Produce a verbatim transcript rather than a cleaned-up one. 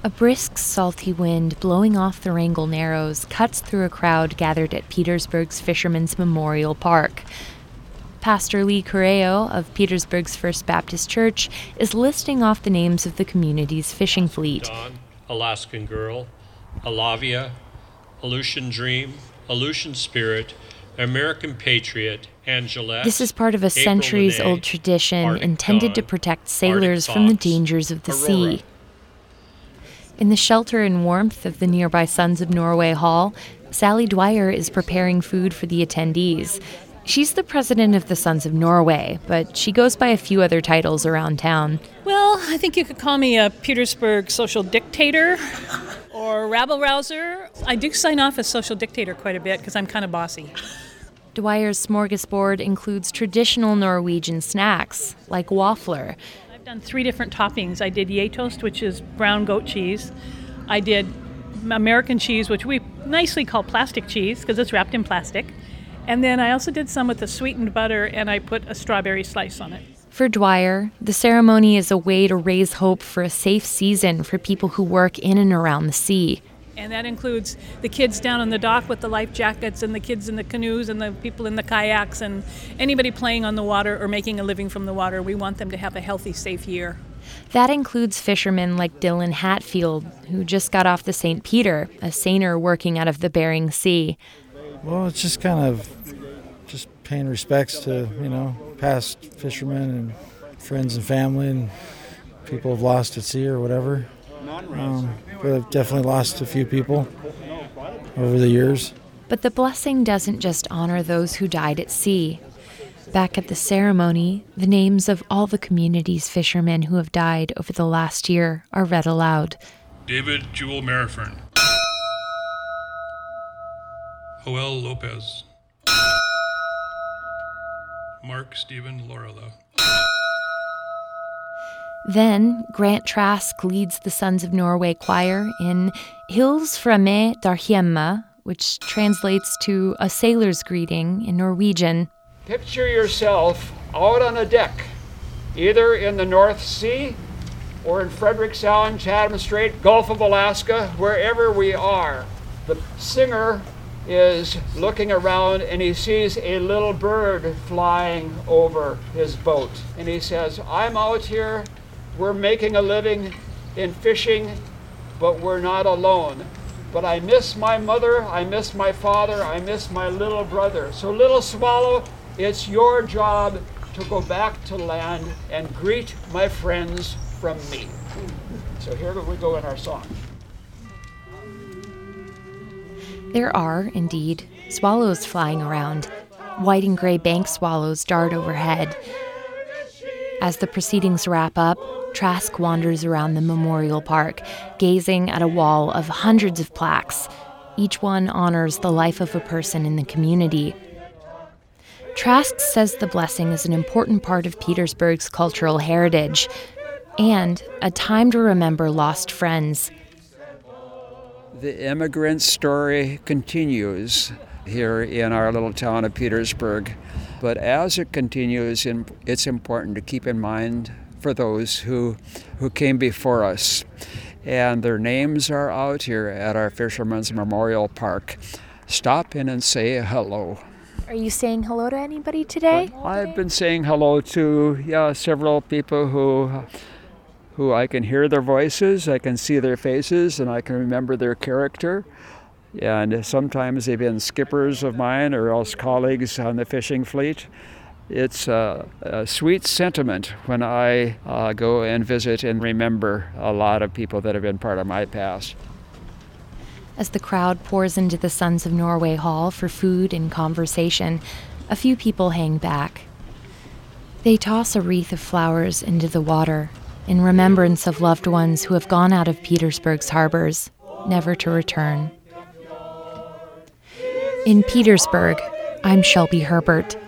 A brisk, salty wind blowing off the Wrangell Narrows cuts through a crowd gathered at Petersburg's Fishermen's Memorial Park. Pastor Lee Correo of Petersburg's First Baptist Church is listing off the names of the community's fishing fleet. Dawn, Alaskan Girl, Alavia, Aleutian Dream, Aleutian Spirit, American Patriot, Angelette. This is part of a centuries-old tradition Arctic intended Dawn, to protect sailors Arctic from the Fox, dangers of the Aurora. sea. In the shelter and warmth of the nearby Sons of Norway Hall, Sally Dwyer is preparing food for the attendees. She's the president of the Sons of Norway, but she goes by a few other titles around town. Well, I think you could call me a Petersburg social dictator or rabble-rouser. I do sign off as social dictator quite a bit because I'm kind of bossy. Dwyer's smorgasbord includes traditional Norwegian snacks, like waffler. I've done three different toppings. I did Yetost, which is brown goat cheese. I did American cheese, which we nicely call plastic cheese because it's wrapped in plastic. And then I also did some with the sweetened butter, and I put a strawberry slice on it. For Dwyer, the ceremony is a way to raise hope for a safe season for people who work in and around the sea. And that includes the kids down on the dock with the life jackets and the kids in the canoes and the people in the kayaks and anybody playing on the water or making a living from the water. We want them to have a healthy, safe year. That includes fishermen like Dylan Hatfield, who just got off the Saint Peter, a seiner working out of the Bering Sea. Well, it's just kind of just paying respects to, you know, past fishermen and friends and family and people have lost at sea or whatever. Um, we've definitely lost a few people over the years. But the blessing doesn't just honor those who died at sea. Back at the ceremony, the names of all the community's fishermen who have died over the last year are read aloud. David Jewel Marifern. Joel Lopez. Mark Stephen Lorela. Then, Grant Trask leads the Sons of Norway choir in Hils fra me der hjemme, which translates to a sailor's greeting in Norwegian. Picture yourself out on a deck, either in the North Sea or in Frederick Sound, Chatham Strait, Gulf of Alaska, wherever we are. The singer is looking around and he sees a little bird flying over his boat. And he says, I'm out here, we're making a living in fishing, but we're not alone. But I miss my mother, I miss my father, I miss my little brother. So little swallow, it's your job to go back to land and greet my friends from me. So here we go in our song. There are, indeed, swallows flying around. White and gray bank swallows dart overhead. As the proceedings wrap up, Trask wanders around the memorial park, gazing at a wall of hundreds of plaques. Each one honors the life of a person in the community. Trask says the blessing is an important part of Petersburg's cultural heritage and a time to remember lost friends. The immigrant story continues here in our little town of Petersburg, but as it continues, it's important to keep in mind for those who who came before us. And their names are out here at our Fishermen's Memorial Park. Stop in and say hello. Are you saying hello to anybody today? I've been saying hello to yeah, several people who who I can hear their voices, I can see their faces, and I can remember their character. And sometimes they've been skippers of mine or else colleagues on the fishing fleet. It's a, a sweet sentiment when I uh, go and visit and remember a lot of people that have been part of my past. As the crowd pours into the Sons of Norway Hall for food and conversation, a few people hang back. They toss a wreath of flowers into the water in remembrance of loved ones who have gone out of Petersburg's harbors, never to return. In Petersburg, I'm Shelby Herbert.